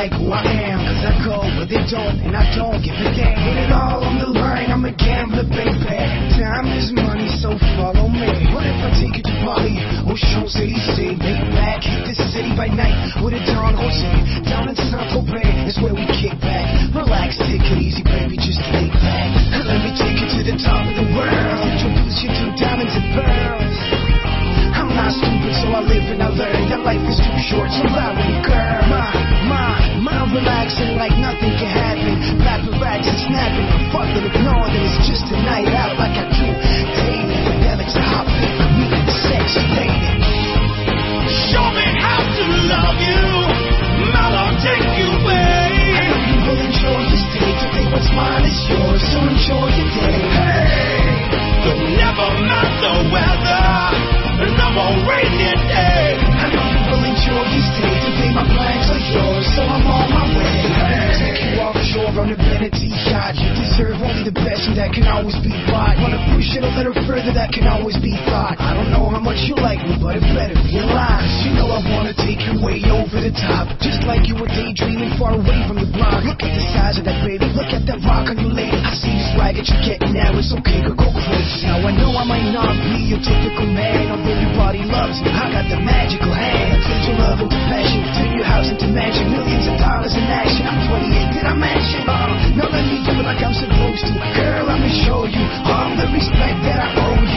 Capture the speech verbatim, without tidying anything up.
like who I am, cause I go where they don't, and I don't give a damn. Put it all on the line, I'm a gambler, baby. Time is money, so follow me. What if I take it to Bali or Champs-Élysées? Make back, hit the city by night with a Don Jose. Down in Saint-Tropez is where we kick back. Relax, take it easy, baby, just lay back. Let me take you to the top of the world, introduce you to diamonds and pearls. I'm not stupid, so I live and I learn that life is too short, so lie with me, girl. My, my, my relaxing like nothing can happen. Black with rags and snapping, fuck it, ignore that it's just a night out like I do daily. Fidelic's a hot pick, me and the sexy lady. Show me how to love you, my love take you away. I know you will enjoy this day, to think what's mine is yours, so enjoy your day. Hey, you'll never mind the weather, no more rainy day. I know you will enjoy these days. Today my plans are yours, so I'm on my way. Take you offshore on a vanity yacht. You deserve only the best, and that can always be bought. Wanna push it a little further, that can always be thought. I don't know how much you like me, but it better be a lot. You know I wanna take you way over the top, just like you were daydreaming far away from the block. Look at the size of that baby, look at that rock on your lady. I see the swag that you're getting now, it's okay, go go crazy. Now I know I might not be your typical man, although everybody loves me. I got the magical hand. Turn your love into passion, turn your house into mansion, millions of dollars in action. I'm twenty-eight, did I mention? Uh, now let me do it like I'm supposed to. Girl, let me show you all the respect that I owe you.